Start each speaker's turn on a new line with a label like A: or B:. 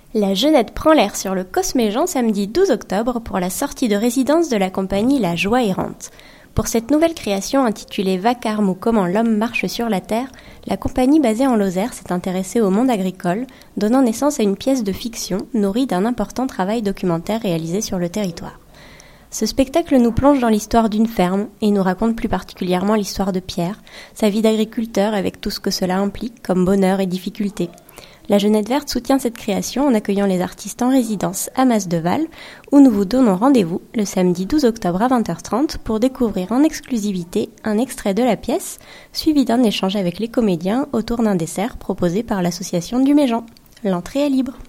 A: La Jeunette prend l'air sur le Cosméjean samedi 12 octobre pour la sortie de résidence de la compagnie La Joie Errante. Pour cette nouvelle création intitulée Vacarme ou comment l'homme marche sur la terre, la compagnie basée en Lozère s'est intéressée au monde agricole, donnant naissance à une pièce de fiction nourrie d'un important travail documentaire réalisé sur le territoire. Ce spectacle nous plonge dans l'histoire d'une ferme et nous raconte plus particulièrement l'histoire de Pierre, sa vie d'agriculteur avec tout ce que cela implique comme bonheur et difficultés. La Jeunette Verte soutient cette création en accueillant les artistes en résidence à Mas-de-Val, où nous vous donnons rendez-vous le samedi 12 octobre à 20h30 pour découvrir en exclusivité un extrait de la pièce, suivi d'un échange avec les comédiens autour d'un dessert proposé par l'association du Méjean. L'entrée est libre.